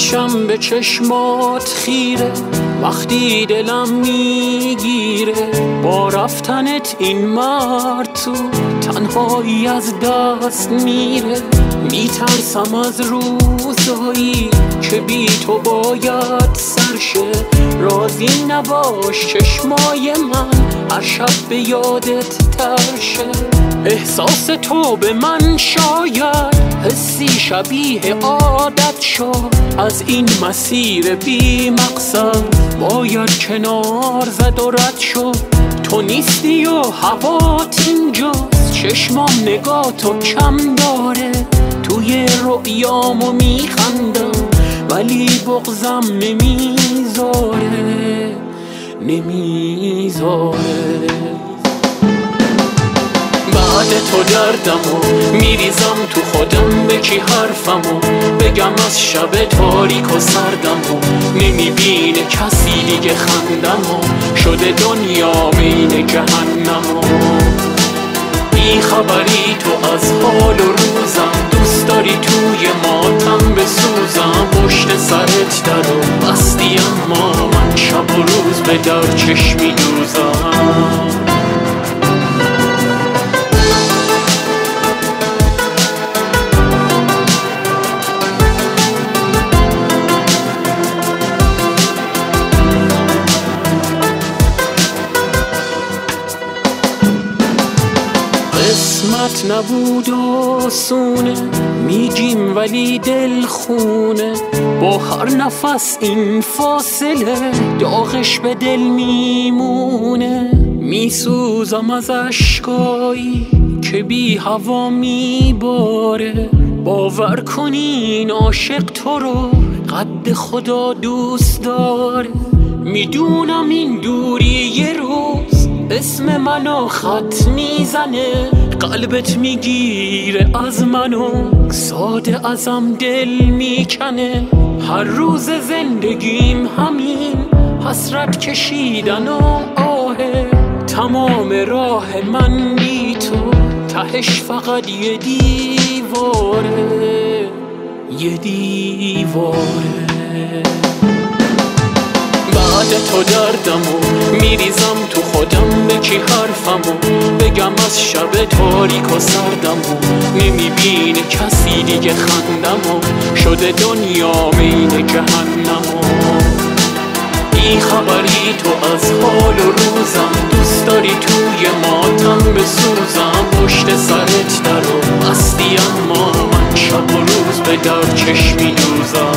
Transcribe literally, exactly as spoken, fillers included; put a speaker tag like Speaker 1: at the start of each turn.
Speaker 1: میشم به چشمات خیره وقتی دلم میگیره با رفتنت این مرد تو تنهایی از دست میره. میترسم از روزایی که بی تو باید سرشه، راضی نباش چشمای من هر شب به یادت ترشه. احساس تو به من شاید حسی شبیه عادت شد، از این مسیر بی مقصد باید کنار زد و رد شد. تو نیستی و هوات اینجاست، چشمام نگاه تو کم داره، توی رؤیامو میخندم ولی بغضم نمیذاره نمیذاره. بعد تو دردمو میریزم تو خودم، به کی حرفمو بگم از شب تاریک و سردمو؟ نمیبینه کسی دیگه خندمو، شده دنیا بین جهنمو. بی خبری تو از حال و روزم، دوست داری توی ماتم بسوزم. پشت سرت درو بستی اما من شب و روز به در چشمی دوزم. قسمت نبود آسونه میگیم ولی دل خونه، با هر نفس این فاصله داغش به دل میمونه. میسوزم از اشکایی که بی هوا میباره، باور کنین عاشق تو رو قد خدا دوست داره. میدونم این دوری یه روز اسم منو خط میزنه، قلبت میگیره از منو ساده ازم دل میکنه. هر روز زندگیم همین حسرت کشیدن و آهه، تمام راه من بی تو تهش فقط یه دیواره یه دیواره. بعد تو دردمو میریزم تو خودم، به کی حرفمو بگم از شب تاریک و سردمو؟ نمیبینه کسی دیگه خندمو، شده دنیا بین جهنمو. بی خبری تو از حال و روزم، دوست داری توی ماتم بسوزم. پشت سرت درو بستی اما من شب و روز به در چشمی دوزم.